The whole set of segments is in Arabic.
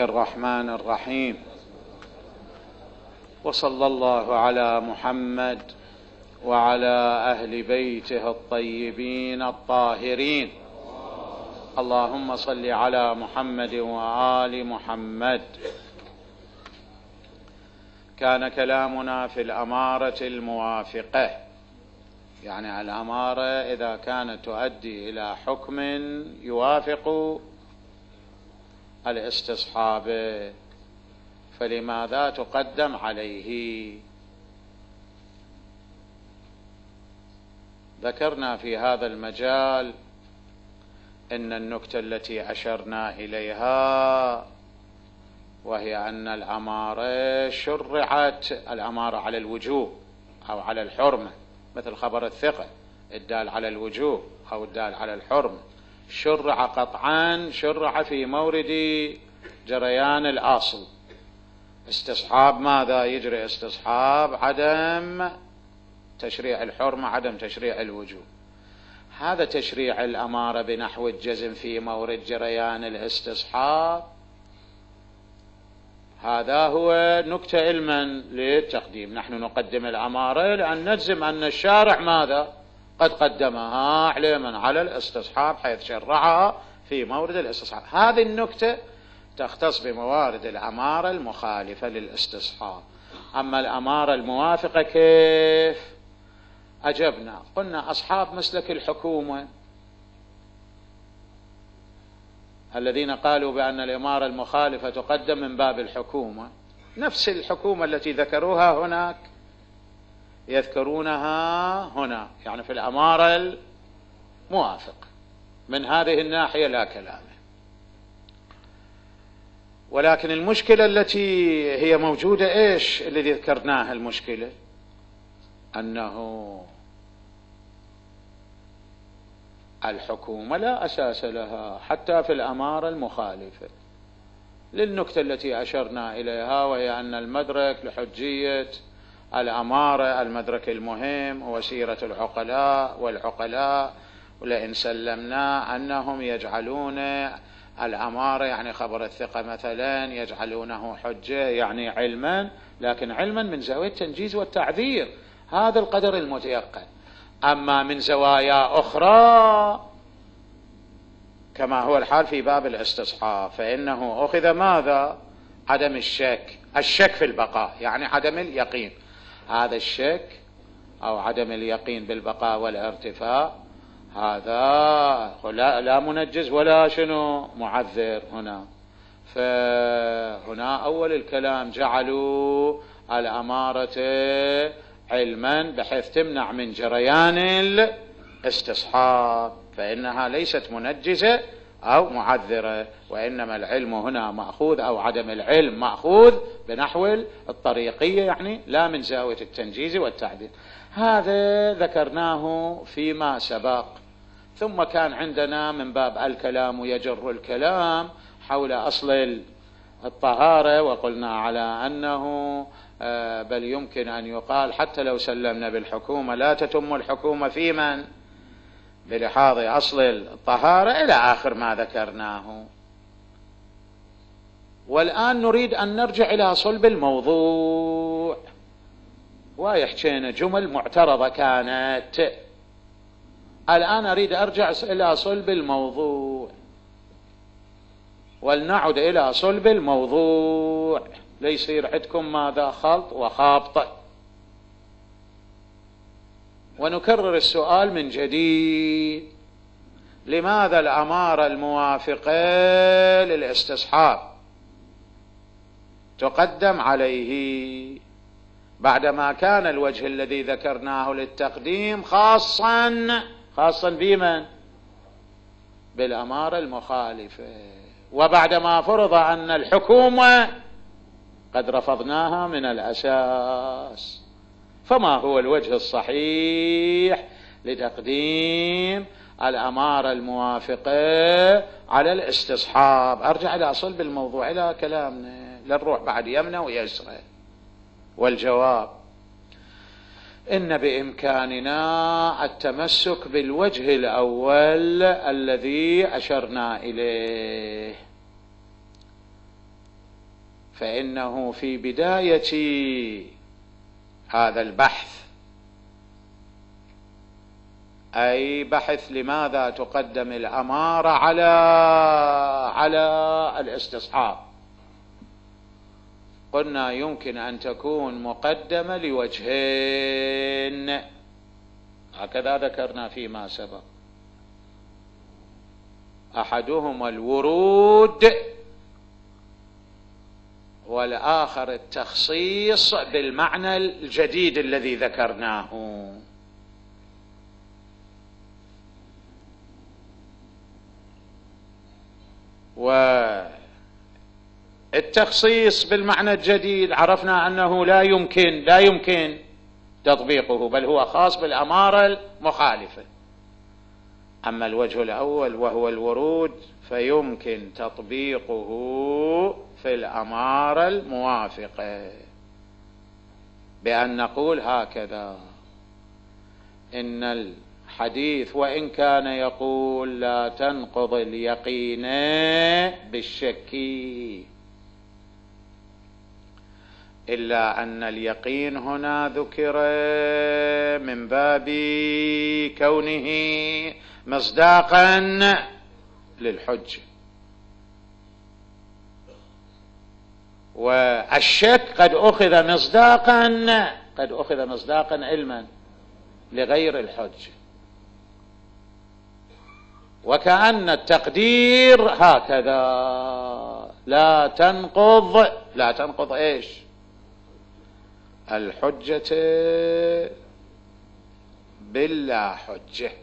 الرحمن الرحيم، وصلى الله على محمد وعلى أهل بيته الطيبين الطاهرين. اللهم صل على محمد وآل محمد. كان كلامنا في الأمارة الموافقة، يعني الأمارة إذا كانت تؤدي إلى حكم يوافق الاستصحاب فلماذا تقدم عليه؟ ذكرنا في هذا المجال إن النكتة التي أشرنا إليها وهي أن الأمارة شرعت، الأمارة على الوجوب أو على الحرمة، مثل خبر الثقة الدال على الوجوب أو الدال على الحرمة، شرع قطعا، شرع في مورد جريان الأصل. استصحاب ماذا يجري؟ استصحاب عدم تشريع الحرمة، عدم تشريع الوجوب. هذا تشريع الأمارة بنحو الجزم في مورد جريان الاستصحاب، هذا هو نكتة علما للتقديم. نحن نقدم الأمارة لأن نجزم أن الشارع ماذا؟ قد قدمها علما على الاستصحاب حيث شرعها في مورد الاستصحاب. هذه النكتة تختص بموارد الأمارة المخالفة للاستصحاب. أما الأمارة الموافقة كيف؟ أجبنا قلنا أصحاب مسلك الحكومة الذين قالوا بأن الأمارة المخالفة تقدم من باب الحكومة، نفس الحكومة التي ذكروها هناك يذكرونها هنا، يعني في الأمارة الموافقة. من هذه الناحية لا كلام. ولكن المشكلة التي هي موجودة إيش الذي ذكرناها؟ المشكلة أنه الحكومة لا أساس لها حتى في الأمارة المخالفة للنكتة التي أشرنا إليها، وهي أن المدرك لحجية الأمارة، المدرك المهم هو سيرة العقلاء والعقلاء، ولئن سلمنا أنهم يجعلون الأمارة يعني خبر الثقة مثلا يجعلونه حجة يعني علما، لكن علما من زاوية التنجيز والتعذير، هذا القدر المتيقن. أما من زوايا أخرى كما هو الحال في باب الاستصحاب فإنه أخذ ماذا؟ عدم الشك، الشك في البقاء يعني عدم اليقين. هذا الشك أو عدم اليقين بالبقاء والارتفاع هذا لا منجز ولا شنو معذر هنا. فهنا أول الكلام جعلوا الأمارة علما بحيث تمنع من جريان الاستصحاب، فإنها ليست منجزة أو معذرة، وإنما العلم هنا مأخوذ أو عدم العلم مأخوذ بنحو الطريقية، يعني لا من زاوية التنجيز والتعديل. هذا ذكرناه فيما سبق. ثم كان عندنا من باب الكلام يجر الكلام حول أصل الطهارة، وقلنا على أنه بل يمكن أن يقال حتى لو سلمنا بالحكومة لا تتم الحكومة في من؟ بلحاظ أصل الطهارة إلى آخر ما ذكرناه. والآن نريد أن نرجع إلى صلب الموضوع، ويحكينا جمل معترضة كانت، الآن أريد أرجع إلى صلب الموضوع، ولنعد إلى صلب الموضوع ليصير عندكم ماذا؟ خلط وخابط. ونكرر السؤال من جديد: لماذا الأمارة الموافقة للاستصحاب تقدم عليه بعدما كان الوجه الذي ذكرناه للتقديم خاصا بمن؟ بالأمارة المخالفة، وبعدما فرض أن الحكومة قد رفضناها من الأساس، فما هو الوجه الصحيح لتقديم الأمارة الموافقة على الاستصحاب؟ أرجع إلى صلب الموضوع، إلى كلامنا، لنروح بعد يمنى ويسرى. والجواب: إن بإمكاننا التمسك بالوجه الأول الذي أشرنا إليه، فإنه في بداية هذا البحث، أي بحث لماذا تقدم الأمارة على الاستصحاب، قلنا يمكن أن تكون مقدمة لوجهين، هكذا ذكرنا فيما سبق. أحدهما الورود، والآخر التخصيص بالمعنى الجديد الذي ذكرناه. والتخصيص بالمعنى الجديد عرفنا أنه لا يمكن تطبيقه، بل هو خاص بالأمارة المخالفة. أما الوجه الأول وهو الورود فيمكن تطبيقه في الأمارة الموافقة، بأن نقول هكذا: إن الحديث وإن كان يقول لا تنقض اليقين بالشك، إلا أن اليقين هنا ذكر من باب كونه مصداقا للحجة، والشك قد أخذ مصداقا علما لغير الحجة، وكأن التقدير هكذا: لا تنقض ايش؟ الحجة باللا حجة.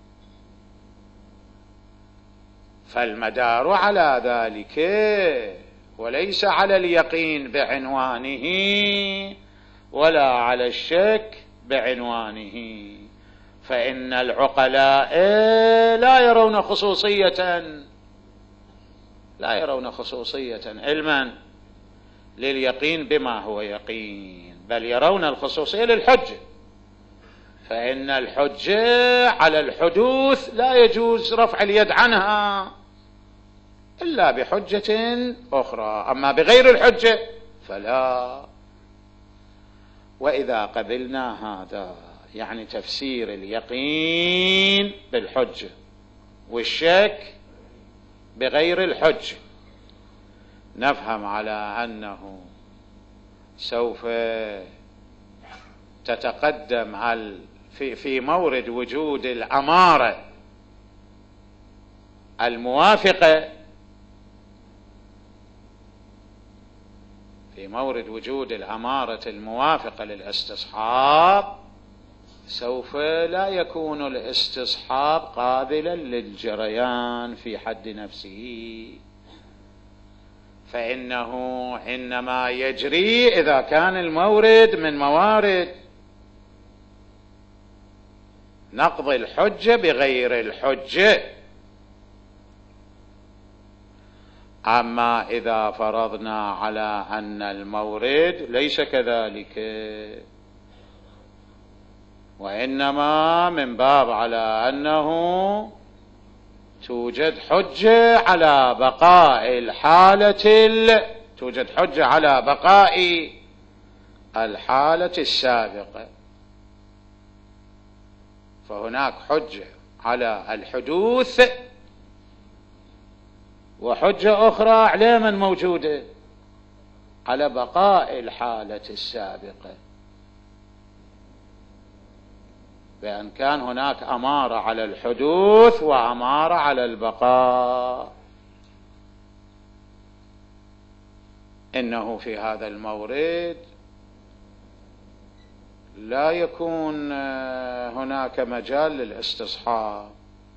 فالمدار على ذلك وليس على اليقين بعنوانه ولا على الشك بعنوانه، فإن العقلاء لا يرون خصوصية علما لليقين بما هو يقين، بل يرون الخصوصية للحجة، فإن الحجة على الحدوث لا يجوز رفع اليد عنها إلا بحجة أخرى، أما بغير الحجة فلا. وإذا قبلنا هذا يعني تفسير اليقين بالحجة والشك بغير الحجة، نفهم على أنه سوف تتقدم في مورد وجود الأمارة الموافقة، في مورد وجود الأمارة الموافقة للاستصحاب سوف لا يكون الاستصحاب قابلا للجريان في حد نفسه، فإنه إنما يجري إذا كان المورد من موارد نقض الحجة بغير الحجة. أما إذا فرضنا على أن المورد ليس كذلك، وإنما من باب على أنه توجد حجة على بقاء الحالة السابقة، فهناك حجة على الحدوث وحجة أخرى على من موجودة على بقاء الحالة السابقة، بأن كان هناك أمارة على الحدوث وأمارة على البقاء. إنه في هذا المورد لا يكون هناك مجال للاستصحاب،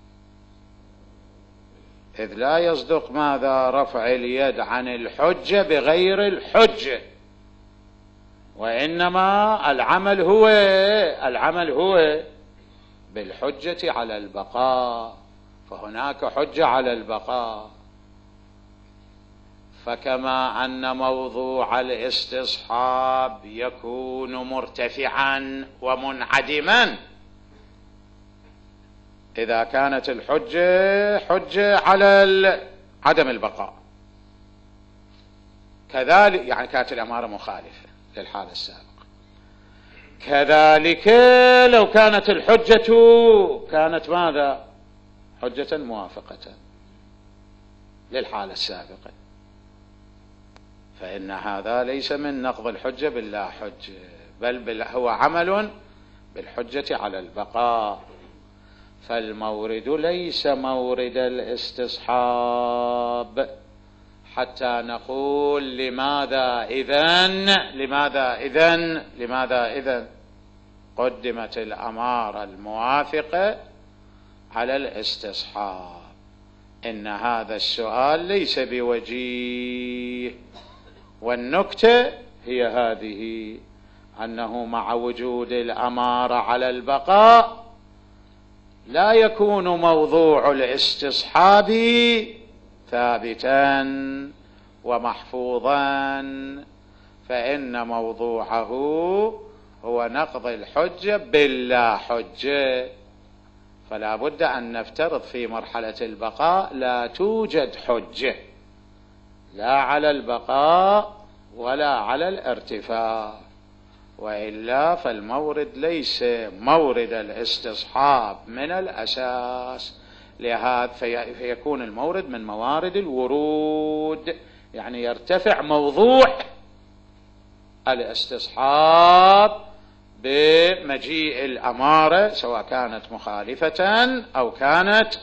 إذ لا يصدق ماذا رفع اليد عن الحجة بغير الحجة، وإنما العمل هو بالحجة على البقاء، فهناك حجة على البقاء. فكما أن موضوع الاستصحاب يكون مرتفعا ومنعدما إذا كانت الحجة حجة على عدم البقاء، كذلك يعني كانت الأمارة مخالفة للحالة السابقة. كذلك لو كانت الحجة كانت ماذا؟ حجة موافقة للحالة السابقة، فإن هذا ليس من نقض الحجة باللا حجة، بل هو عمل بالحجة على البقاء. فالمورد ليس مورد الاستصحاب حتى نقول لماذا إذن قدمت الأمارة الموافقة على الاستصحاب. إن هذا السؤال ليس بوجيه، والنكتة هي هذه، أنه مع وجود الأمارة على البقاء لا يكون موضوع الاستصحاب ثابتا ومحفوظا، فإن موضوعه هو نقض الحجة باللا حجة. فلا بد أن نفترض في مرحلة البقاء لا توجد حجة لا على البقاء ولا على الارتفاع، وإلا فالمورد ليس مورد الاستصحاب من الأساس. لهذا فيكون المورد من موارد الورود، يعني يرتفع موضوع الاستصحاب بمجيء الأمارة، سواء كانت مخالفة أو كانت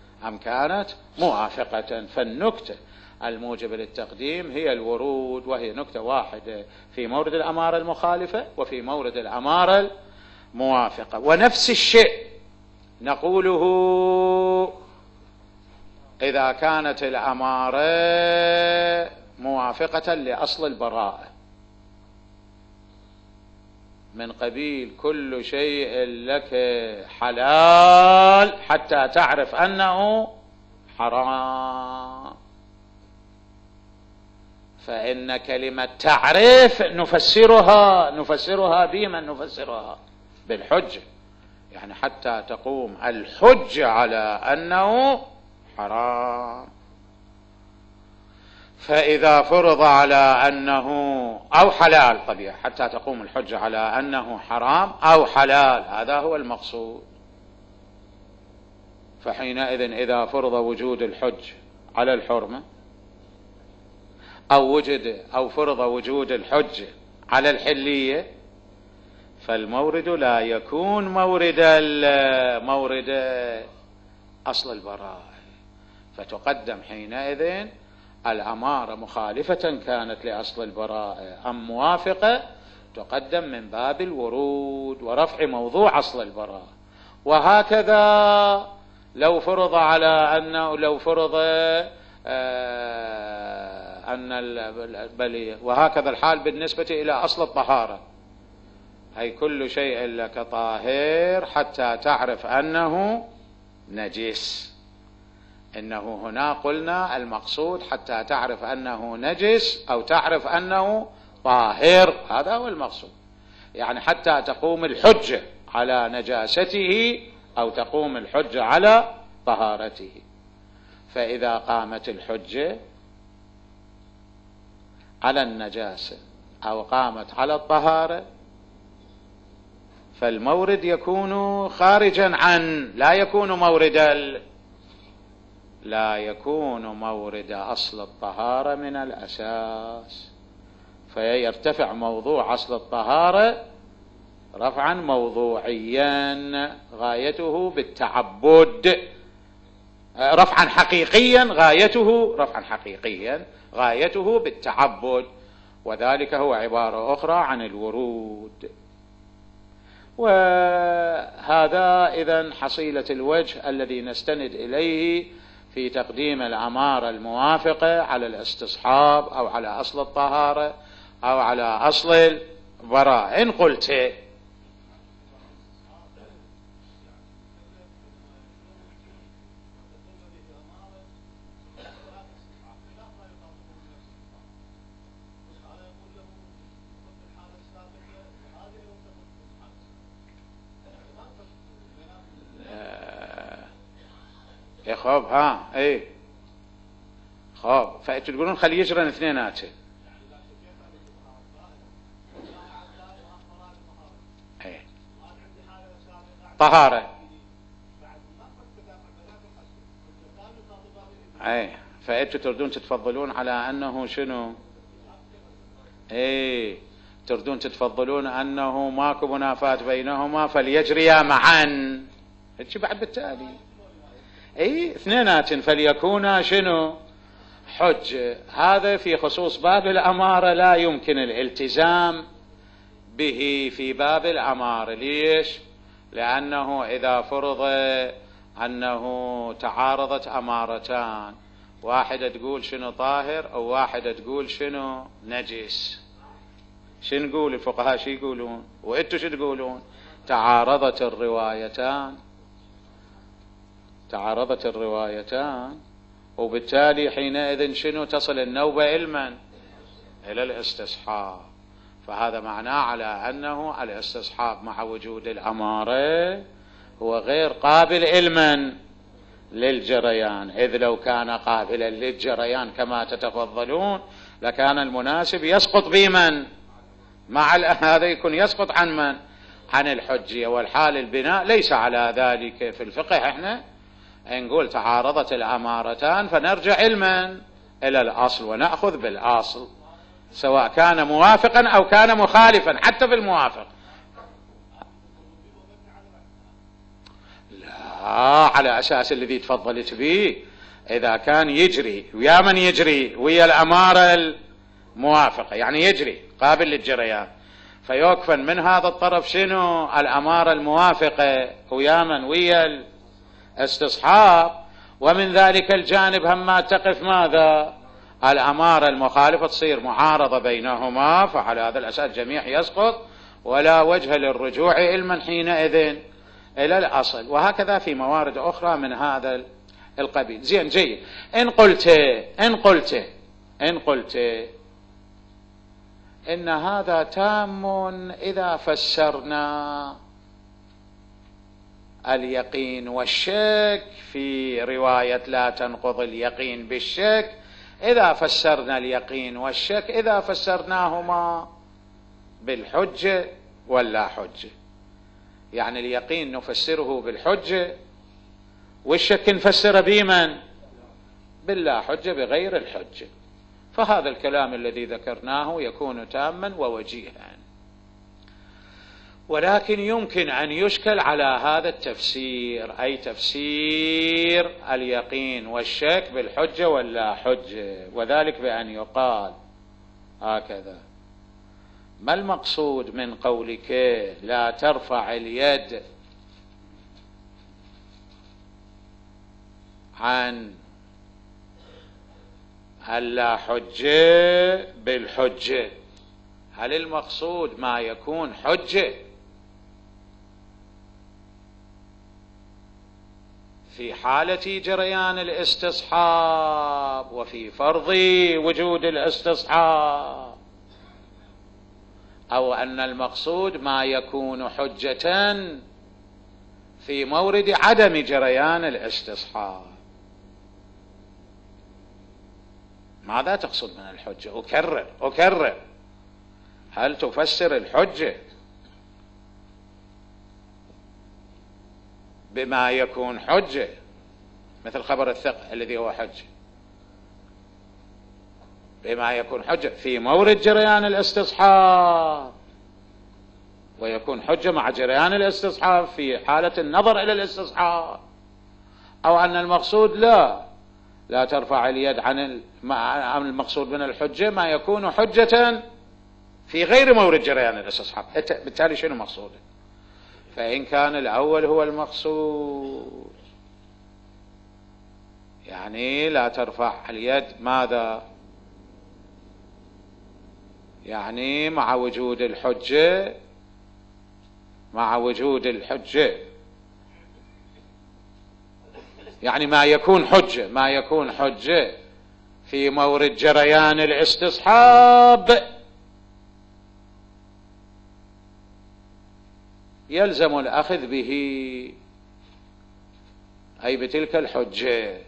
موافقة. فالنكتة الموجبة للتقديم هي الورود، وهي نكتة واحدة في مورد الأمارة المخالفة وفي مورد الأمارة الموافقة. ونفس الشيء نقوله إذا كانت الأمارة موافقة لأصل البراءة، من قبيل كل شيء لك حلال حتى تعرف أنه حرام، فإن كلمة تعريف نفسرها بما نفسرها بالحجة، يعني حتى تقوم الحجة على أنه حرام. فإذا فرض على أنه أو حلال، طبيعي حتى تقوم الحجة على أنه حرام أو حلال، هذا هو المقصود. فحينئذ إذا فرض وجود الحج على الحرمة أو فرض وجود الحج على الحلية، فالمورد لا يكون مورد أصل البراءة، فتقدم حينئذ الأمارة مخالفة كانت لأصل البراءة أم موافقة، تقدم من باب الورود ورفع موضوع أصل البراءة. وهكذا لو فرض وهكذا الحال بالنسبة إلى أصل الطهارة، أي كل شيء لك طاهر حتى تعرف أنه نجس. إنه هنا قلنا المقصود حتى تعرف أنه نجس أو تعرف أنه طاهر، هذا هو المقصود، يعني حتى تقوم الحجة على نجاسته أو تقوم الحجة على طهارته. فإذا قامت الحجة على النجاسة أو قامت على الطهارة، فالمورد يكون خارجا لا يكون مورد أصل الطهارة من الأساس، فيرتفع موضوع أصل الطهارة رفعا موضوعيا غايته بالتعبد، رفعا حقيقيا غايته بالتعبد، وذلك هو عبارة أخرى عن الورود. وهذا إذن حصيلة الوجه الذي نستند إليه في تقديم الأمارة الموافقة على الاستصحاب أو على أصل الطهارة أو على أصل البراءة. إن قلت خب فتقولون خلي يجرن اثنيناتهم، طهارة. اي فأنتوا تردون تتفضلون على أنه شنو؟ اي تردون تتفضلون أنه ماكو منافاة بينهما فليجريا معا، هيك بعد بالتالي اي اثنينات فليكونا شنو؟ حجة. هذا في خصوص باب الأمارة لا يمكن الالتزام به في باب الأمارة. ليش؟ لأنه إذا فرض أنه تعارضت أمارتان، واحدة تقول شنو طاهر أو واحدة تقول شنو نجس، شنو نقول الفقهاء؟ شو يقولون وإنتوا شو تقولون؟ تعارضت الروايتان، وبالتالي حينئذ شنو تصل النوبة إلى الاستصحاب. فهذا معناه على أنه الاستصحاب مع وجود الأمارة هو غير قابل للجريان، إذ لو كان قابلا للجريان كما تتفضلون لكان المناسب يسقط بمن؟ مع هذا يكون يسقط عن من؟ عن الحجية. والحال البناء ليس على ذلك. في الفقه احنا نقول تعارضت الأمارتان فنرجع إلى الأصل ونأخذ بالأصل، سواء كان موافقا أو كان مخالفا. حتى بالموافق لا، على أساس الذي تفضلت به، إذا كان يجري ويا من يجري ويا الأمارة الموافقة، يعني يجري قابل للجريان، فيكفن من هذا الطرف شنو؟ الأمارة الموافقة ويا من؟ ويا الاستصحاب. ومن ذلك الجانب هم تقف ماذا؟ الأمارة المخالفة، تصير معارضة بينهما، فعلى هذا الأساس جميع يسقط ولا وجه للرجوع علما حينئذ إلى الأصل. وهكذا في موارد أخرى من هذا القبيل. زين جيد. إن قلت إن هذا تام إذا فسرنا اليقين والشك في رواية لا تنقض اليقين بالشك، إذا فسرنا اليقين والشك إذا فسرناهما بالحجة ولا حجة، يعني اليقين نفسره بالحجة والشك نفسر بمن؟ باللا حجة بغير الحجة. فهذا الكلام الذي ذكرناه يكون تاما ووجيها. ولكن يمكن أن يشكل على هذا التفسير، أي تفسير اليقين والشك بالحجة ولا حجة، وذلك بأن يقال هكذا: ما المقصود من قولك لا ترفع اليد عن اللا حجة بالحجة؟ هل المقصود ما يكون حجة في حالة جريان الاستصحاب وفي فرض وجود الاستصحاب، أو أن المقصود ما يكون حجة في مورد عدم جريان الاستصحاب؟ ماذا تقصد من الحجة؟ أكرر، هل تفسر الحجة بما يكون حجة مثل خبر الثقة الذي هو حجة، بما يكون حجة في مورد جريان الاستصحاب ويكون حجة مع جريان الاستصحاب في حالة النظر إلى الاستصحاب، أو أن المقصود لا ترفع اليد عن المقصود من الحجة ما يكون حجة في غير مورد جريان الاستصحاب؟ بالتالي شنو مقصوده؟ فإن كان الأول هو المقصود، يعني لا ترفع اليد ماذا؟ يعني مع وجود الحجة، يعني ما يكون حجة في مورد جريان الاستصحاب يلزم الأخذ به، أي بتلك الحجة.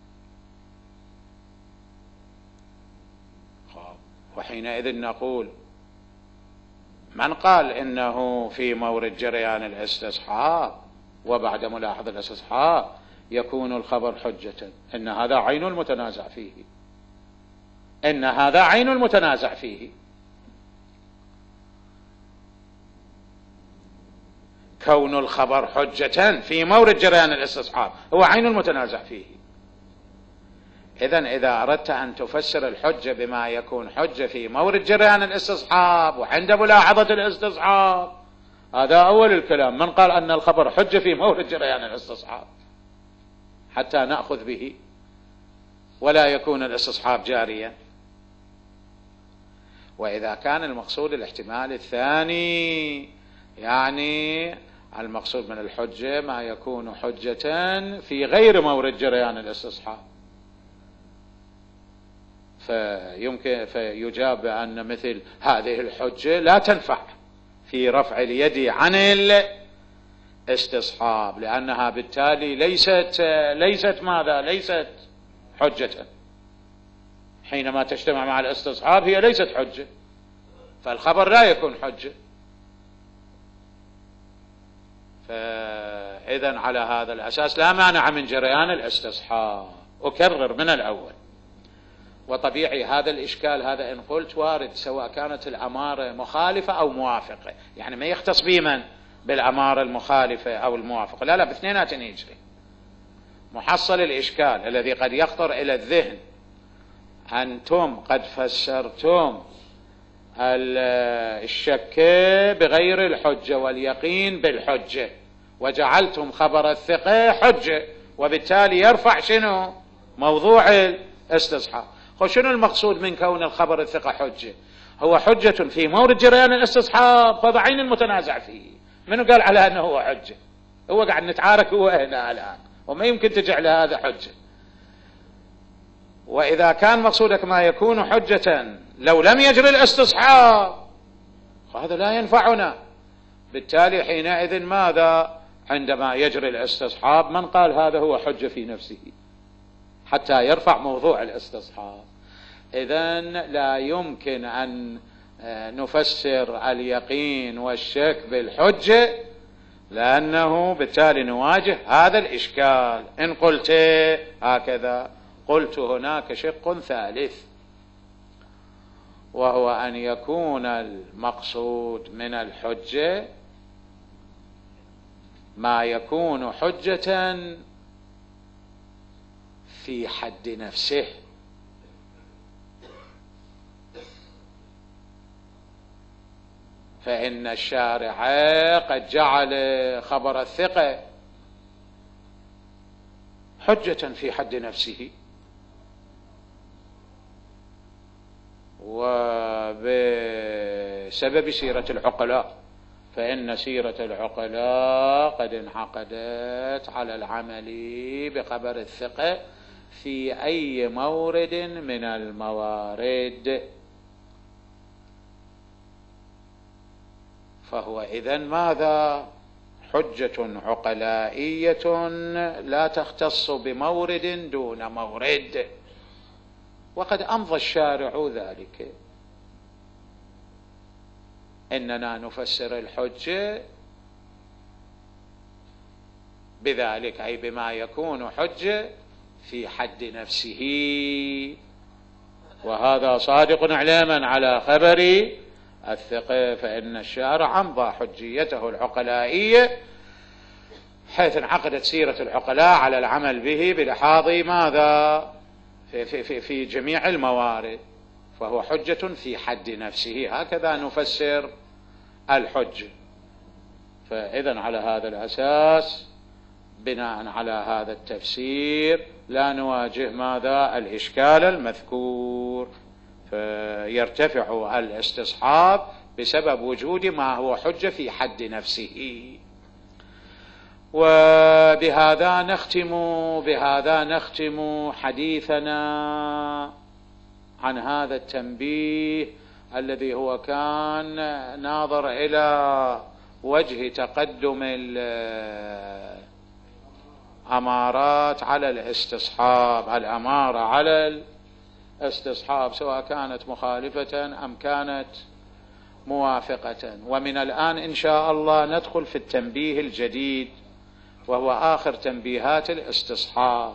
وحينئذ نقول: من قال إنه في مورد جريان الاستصحاب؟ وبعد ملاحظة الاستصحاب يكون الخبر حجة. إن هذا عين المتنازع فيه، إن هذا عين المتنازع فيه. كون الخبر حجة في مورد جريان الاستصحاب هو عين المتنازع فيه. إذن إذا أردت أن تفسر الحجة بما يكون حجة في مورد جريان الاستصحاب وعند ملاحظة الاستصحاب، هذا أول الكلام. من قال أن الخبر حجة في مورد جريان الاستصحاب حتى نأخذ به ولا يكون الاستصحاب جاريا؟ وإذا كان المقصود الاحتمال الثاني، يعني المقصود من الحجة ما يكون حجة في غير مورد جريان الاستصحاب، فيجاب بأن مثل هذه الحجة لا تنفع في رفع اليد عن الاستصحاب، لأنها بالتالي ليست ماذا؟ ليست حجة. حينما تجتمع مع الاستصحاب هي ليست حجة، فالخبر لا يكون حجة. فإذن على هذا الأساس لا مانع من جريان الاستصحاب. أكرر من الأول، وطبيعي هذا الإشكال هذا إن قلت وارد سواء كانت الأمارة مخالفة أو موافقة، يعني ما يختص بمن بالأمارة المخالفة أو الموافقة، لا باثنينات يجري. محصل الإشكال الذي قد يخطر إلى الذهن، أنتم قد فسرتم الشك بغير الحجة واليقين بالحجة، وجعلتم خبر الثقة حجة، وبالتالي يرفع شنو؟ موضوع الاستصحاب. شنو المقصود من كون الخبر الثقة حجة؟ هو حجة في مورد جريان الاستصحاب، هذا عين المتنازع فيه. منو قال على أنه هو حجة؟ هو قاعد نتعارك هو هنا الآن، وما يمكن تجعل هذا حجة. وإذا كان مقصودك ما يكون حجة لو لم يجري الاستصحاب، هذا لا ينفعنا. بالتالي حينئذ ماذا؟ عندما يجري الاستصحاب من قال هذا هو حجة في نفسه حتى يرفع موضوع الاستصحاب؟ إذن لا يمكن أن نفسر اليقين والشك بالحجة، لأنه بالتالي نواجه هذا الإشكال. إن قلت هكذا، قلت هناك شق ثالث، وهو أن يكون المقصود من الحجة ما يكون حجة في حد نفسه. فإن الشارع قد جعل خبر الثقة حجة في حد نفسه، وبسبب سيرة العقلاء، فإن سيرة العقلاء قد انعقدت على العمل بخبر الثقة في أي مورد من الموارد. فهو إذن ماذا؟ حجة عقلائية لا تختص بمورد دون مورد، وقد أمضى الشارع ذلك. إننا نفسر الحجة بذلك، أي بما يكون حجة في حد نفسه، وهذا صادق علما على خبر الثقة. فإن الشارع أمضى حجيته العقلائية حيث انعقدت سيرة العقلاء على العمل به بلحاظ ماذا؟ في جميع الموارد، فهو حجة في حد نفسه. هكذا نفسر الحجة. فإذن على هذا الأساس، بناء على هذا التفسير، لا نواجه ماذا؟ الإشكال المذكور، فيرتفع الاستصحاب بسبب وجود ما هو حجة في حد نفسه. وبهذا نختم حديثنا عن هذا التنبيه الذي هو كان ناظر إلى وجه تقدم الأمارات على الاستصحاب، الأمارة على الاستصحاب سواء كانت مخالفة أم كانت موافقة. ومن الآن إن شاء الله ندخل في التنبيه الجديد وهو آخر تنبيهات الاستصحاب.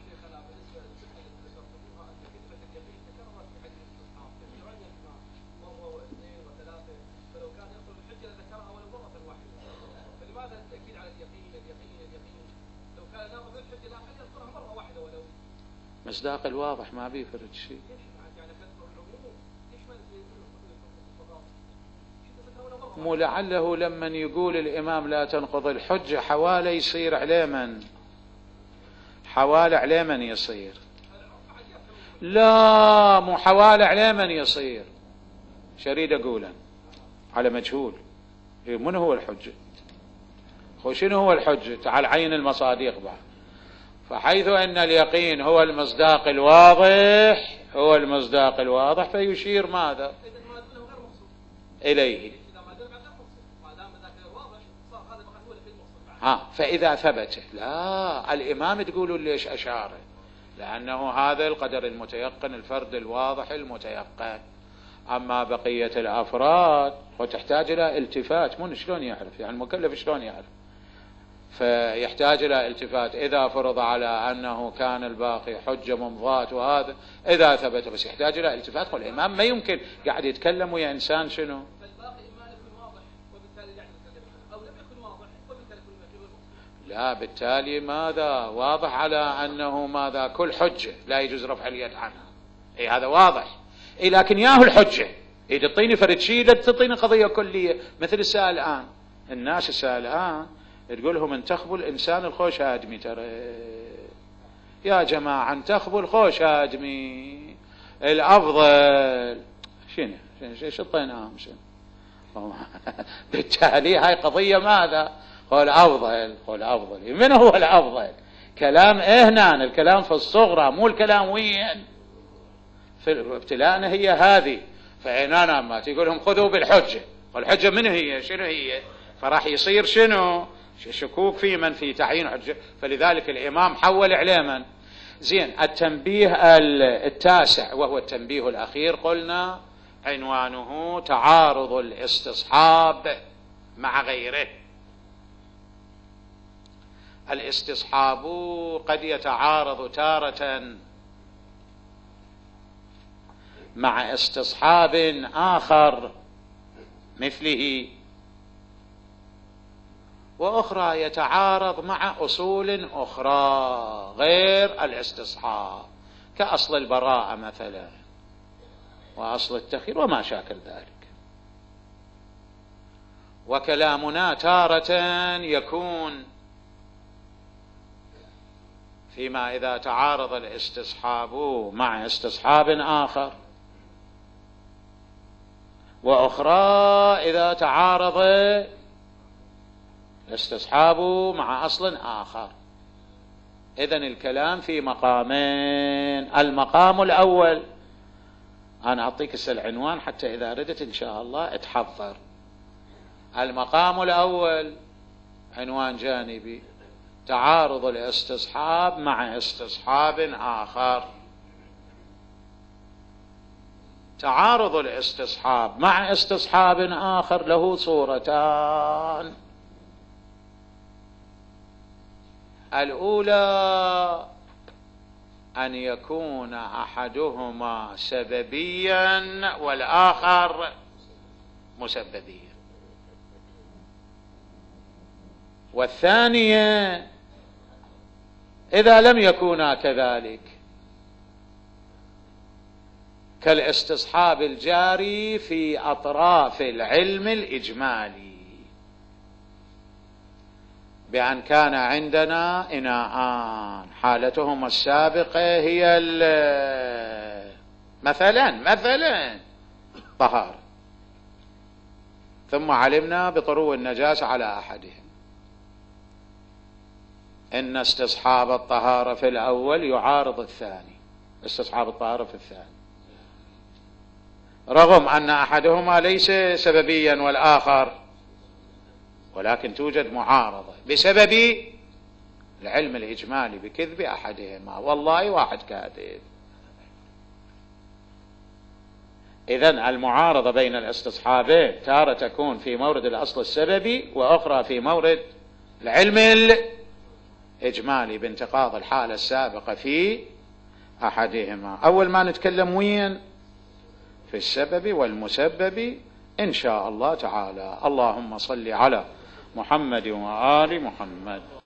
مصداق الواضح ما بيفرد شيء. مو لعله لما يقول الإمام لا تنقض الحجة حوالي يصير عليه حوالي عليه من يصير؟ لا، مو حوالي عليه من يصير. شريد أقولا على مجهول. من هو الحجة؟ شنو هو الحجة؟ تعال عين المصادق بعد. فحيث أن اليقين هو المصداق الواضح فيشير ماذا إليه؟ فإذا ثبت لا، الإمام تقولوا ليش أشاره؟ لأنه هذا القدر المتيقن، الفرد الواضح المتيقن. أما بقية الأفراد وتحتاج إلى التفات. من شلون يعرف؟ يعني المكلف شلون يعرف؟ فيحتاج إلى التفات. إذا فرض على أنه كان الباقي حجة ممضاة وهذا إذا ثبت، بس يحتاج إلى التفات. والإمام ما يمكن قاعد يتكلم ويا إنسان شنو؟ لا، بالتالي ماذا واضح على أنه ماذا كل حجة لا يجوز رفع اليد عنها. هذا واضح. لكن ياهو الحجة تعطيني فرد شيء، لا تعطيني قضية كلية. مثل السائل الآن، الناس السائل الآن تقول لهم انتخبوا الإنسان الخوش آدمي. ترى يا جماعة انتخبوا الخوش آدمي الأفضل. شنو شطيناهم شنو؟ بالتالي هاي قضية ماذا؟ قول أفضل. من هو الأفضل؟ كلام هنا الكلام في الصغرى، مو الكلام وين في ابتلاءنا هي هذه. فعنانا ما تقولهم خذوا بالحجة. والحجة من هي؟ شنو هي؟ فراح يصير شنو؟ شكوك في من في تعيين حجة. فلذلك الإمام حول عليما. زين، التنبيه التاسع وهو التنبيه الأخير قلنا عنوانه تعارض الاستصحاب مع غيره. الاستصحاب قد يتعارض تارة مع استصحاب آخر مثله، وأخرى يتعارض مع أصول أخرى غير الاستصحاب، كأصل البراءة مثلا وأصل التخيير وما شاكل ذلك. وكلامنا تارة يكون فيما إذا تعارض الاستصحاب مع استصحاب آخر، وأخرى إذا تعارض الاستصحاب مع أصل آخر. إذن الكلام في مقامين. المقام الأول، أنا أعطيك العنوان حتى إذا ردت إن شاء الله اتحضر. المقام الأول عنوان جانبي، تعارض الاستصحاب مع استصحاب آخر. تعارض الاستصحاب مع استصحاب آخر له صورتان. الأولى أن يكون أحدهما سببيا والآخر مسببيا. والثانية إذا لم يكونا كذلك، كالاستصحاب الجاري في أطراف العلم الإجمالي، بأن كان عندنا إناءان حالتهما السابقة هي مثلا طهارة، ثم علمنا بطرو النجاسة على أحدهم. إن استصحاب الطهارة في الأول يعارض الثاني، استصحاب الطهارة في الثاني، رغم أن أحدهما ليس سببيا والآخر، ولكن توجد معارضة بسبب العلم الإجمالي بكذب أحدهما. والله واحد كاذب. إذن المعارضة بين الاستصحابين تارة تكون في مورد الأصل السببي، وأخرى في مورد العلم إجمالي بانتقاض الحالة السابقة في أحدهما. أول ما نتكلم وين؟ في السبب والمسبب إن شاء الله تعالى. اللهم صل على محمد وآل محمد.